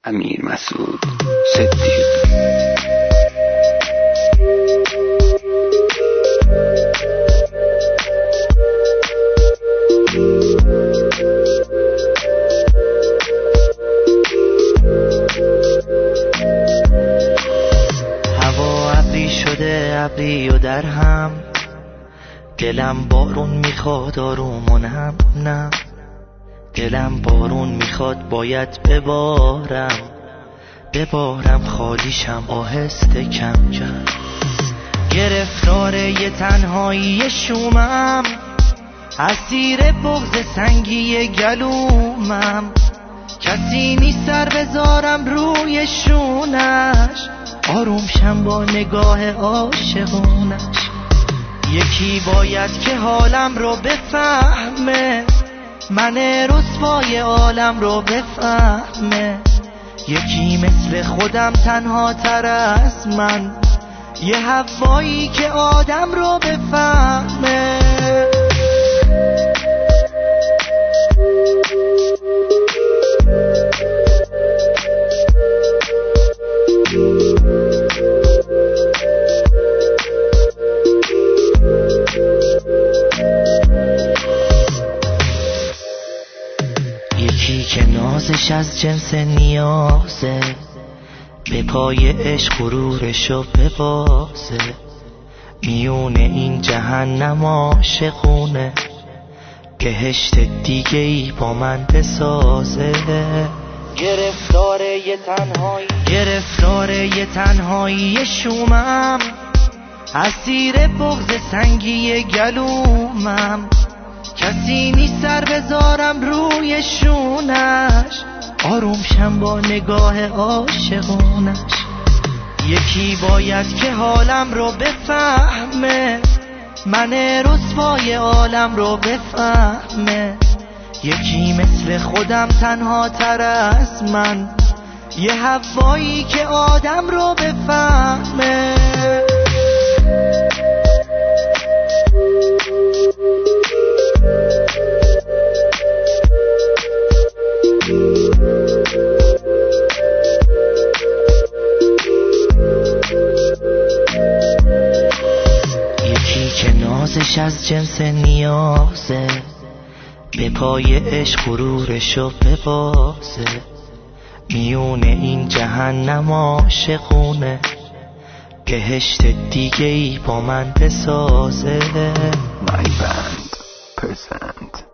امیر مسعود صدیق. هوا ابری شده، ابری و در هم، دلم بارون میخواد آرومونم نه، دلم بارون میخواد باید ببارم خالیشم آهسته کم کم. گرفتار یه تنهایی شومم، اسیر بغض سنگی گلومم، کسی نیست سر بذارم روی شونش، آرومشم با نگاه عاشقونش. یکی باید که حالم رو بفهمه، من رسوای عالم رو بفهمه، یکی مثل خودم تنها تر از من، یه هوایی که آدم رو بفهمه. یکی که نازش از جنس نیازه، به پای عشق غرورشو ببازه، میون این جهنم عاشقونه، بهشت دیگه ای با من بسازه. گرفتار یه تنهایی شومم، اسیر بغض سنگی گلومم، کسی نیست سر بذارم روی شونش، آرومشم با نگاه عاشقونش. یکی باید که حالم رو بفهمه، من رسوای عالم رو بفهمه، یکی مثل خودم تنها تر از من، یه هوایی که آدم رو بفهمه. یکی که نازش از جنس نیازه، به پای عشق غرورشو ببازه، میون این جهنم عاشقونه، بهشت دیگه ای با من بسازه. My band present